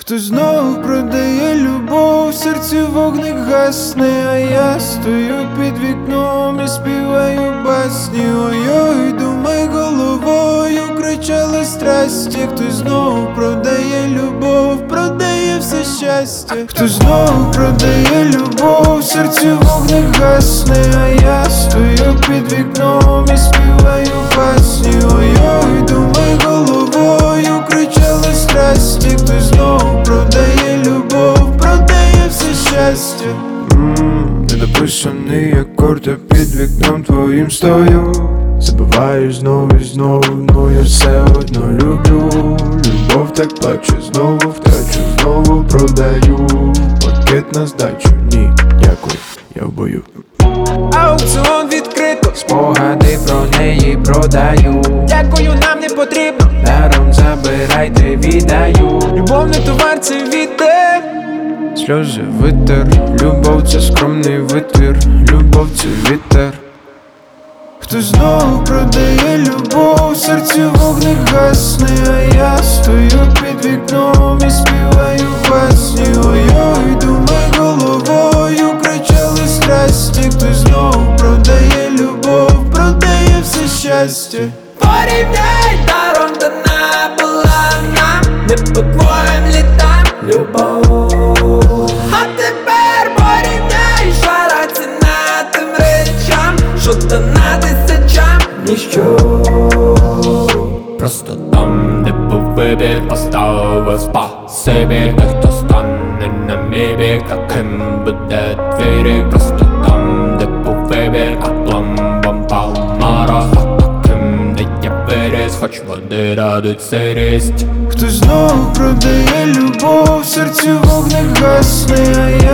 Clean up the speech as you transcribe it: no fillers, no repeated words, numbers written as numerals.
Хтось знову продає любов, в серці вогник гасне, а я стою під вікном і співаю басні. Ой-ой, думай головою, кричали страсті. Хтось знову продає любов, продає все щастя. Хтось знову продає любов, в серці вогник гасне, а я стою під вікном і співаю басні. Ой-ой, думай головою, кричали страсті. Хтось знову продає любов, продає все щастя. Недописаний акорд, я під вікном твоїм стою. Забиваю знову і знову, ну я все одно люблю. Любов так плаче, знову втрачу, знову продаю. Пакет на здачу, ні, дякую, я в бою. Аукціон відкрито, Спогади про неї продаю. дякую, нам не потрібно. Даром забирайте, віддаю. Любов не товар, це віддає. Сльози витер, любов це скромний витвір, любов це вітер. Хтось знову продає любов, в серці вогник гасне, а я стою під вікном і співаю басні. Ой-ой, думай головою, кричали страсті. Хтось знову продає любов, продає все щастя. Порівняй, даром дана була нам, не по твоїм літам любов. А тепер порівняй, жара ціна тим речам, що дана тисячам ніщо. Просто там, де був вибір, поставив спасибі. Той, хто стане на мій бік, таким буде твій рік. Просто там, де був вибір, а пломбом палмара. Де я виріс, хоч вони радуть сирість. Хтось знову продає любов, в серці вогник гасне, а